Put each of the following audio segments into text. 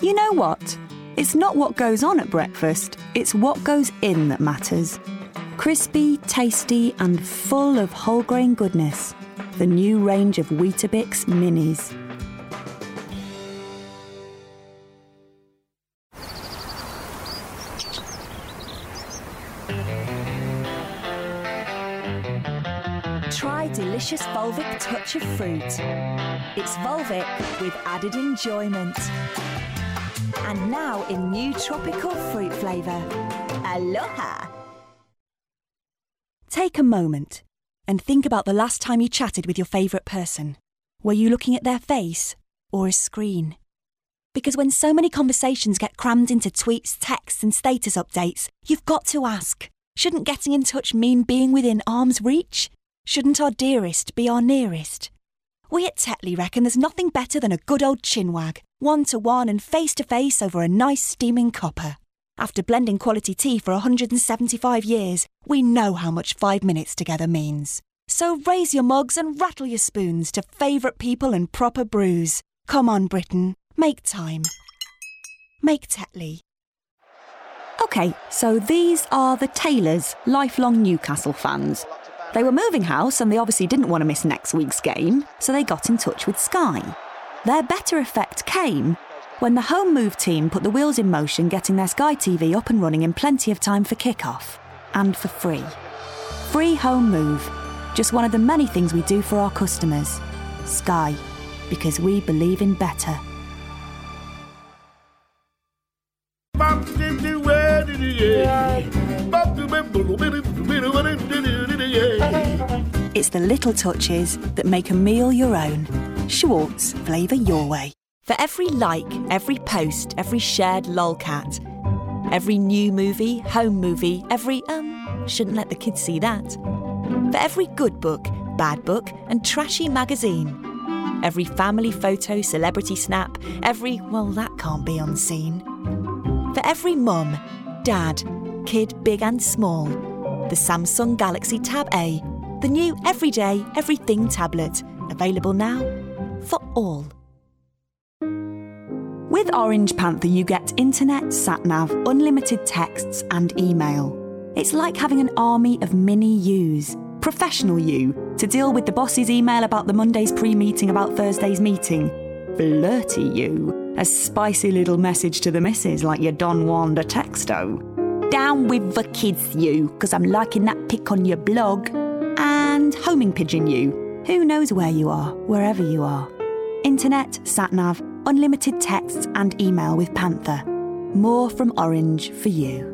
You know what? It's not what goes on at breakfast, it's what goes in that matters. Crispy, tasty and full of whole grain goodness. The new range of Weetabix Minis. Try delicious Volvic touch of fruit. It's Volvic with added enjoyment. And now in new tropical fruit flavour. Aloha! Take a moment and think about the last time you chatted with your favourite person. Were you looking at their face or a screen? Because when so many conversations get crammed into tweets, texts and status updates, you've got to ask, shouldn't getting in touch mean being within arm's reach? Shouldn't our dearest be our nearest? We at Tetley reckon there's nothing better than a good old chinwag, one-to-one and face-to-face over a nice steaming copper. After blending quality tea for 175 years, we know how much 5 minutes together means. So raise your mugs and rattle your spoons to favourite people and proper brews. Come on, Britain, make time. Make Tetley. OK, so these are the Taylors, lifelong Newcastle fans. They were moving house and they obviously didn't want to miss next week's game, so they got in touch with Sky. Their better effect came when the home move team put the wheels in motion, getting their Sky TV up and running in plenty of time for kick-off. And for free. Free home move. Just one of the many things we do for our customers. Sky. Because we believe in better. It's the little touches that make a meal your own. Schwartz, flavour your way. For every like, every post, every shared lolcat, every new movie, home movie, every, shouldn't let the kids see that. For every good book, bad book and trashy magazine. Every family photo, celebrity snap, every, well, that can't be unseen. For every mum, dad, kid big and small, the Samsung Galaxy Tab A, the new everyday, everything tablet, available now for all. With Orange Panther you get internet, sat-nav, unlimited texts and email. It's like having an army of mini yous, professional you, to deal with the boss's email about the Monday's pre-meeting about Thursday's meeting. Flirty you, a spicy little message to the missus like your Don Juan de Texto. Down with the kids you, 'cause I'm liking that pic on your blog. And homing pigeon you, who knows where you are, wherever you are. Internet, sat-nav, unlimited texts and email with Panther. More from Orange for you.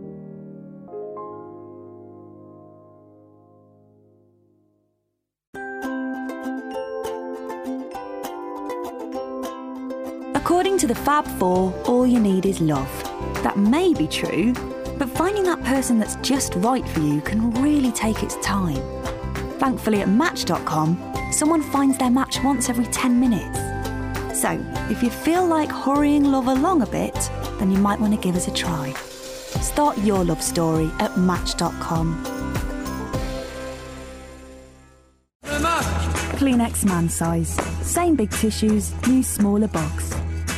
According to the Fab Four, all you need is love. That may be true, but finding that person that's just right for you can really take its time. Thankfully at Match.com, someone finds their match once every 10 minutes. So, if you feel like hurrying love along a bit, then you might want to give us a try. Start your love story at Match.com. Kleenex man size. Same big tissues, new smaller box.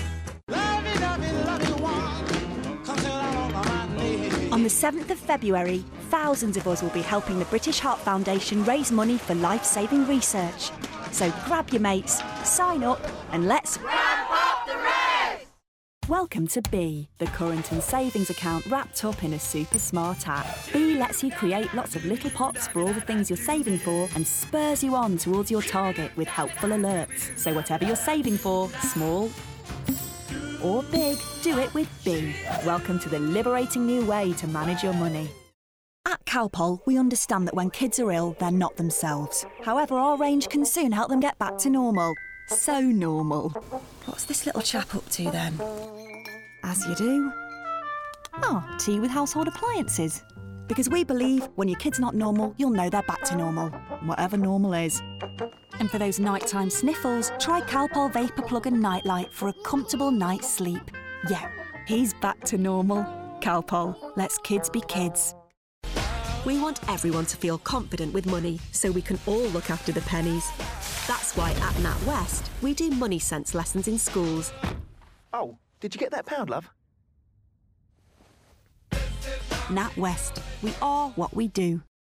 On the 7th of February, thousands of us will be helping the British Heart Foundation raise money for life-saving research. So grab your mates, sign up, and let's ramp up the race! Welcome to Bee, the current and savings account wrapped up in a super smart app. Bee lets you create lots of little pots for all the things you're saving for and spurs you on towards your target with helpful alerts. So whatever you're saving for, small or big, do it with Bee. Welcome to the liberating new way to manage your money. At Calpol, we understand that when kids are ill, they're not themselves. However, our range can soon help them get back to normal. So normal. What's this little chap up to then? As you do. Oh, tea with household appliances. Because we believe when your kid's not normal, you'll know they're back to normal. Whatever normal is. And for those nighttime sniffles, try Calpol Vapor Plug and Nightlight for a comfortable night's sleep. Yeah, he's back to normal. Calpol, lets kids be kids. We want everyone to feel confident with money so we can all look after the pennies. That's why at NatWest, we do money sense lessons in schools. Oh, Did you get that pound, love? NatWest. We are what we do.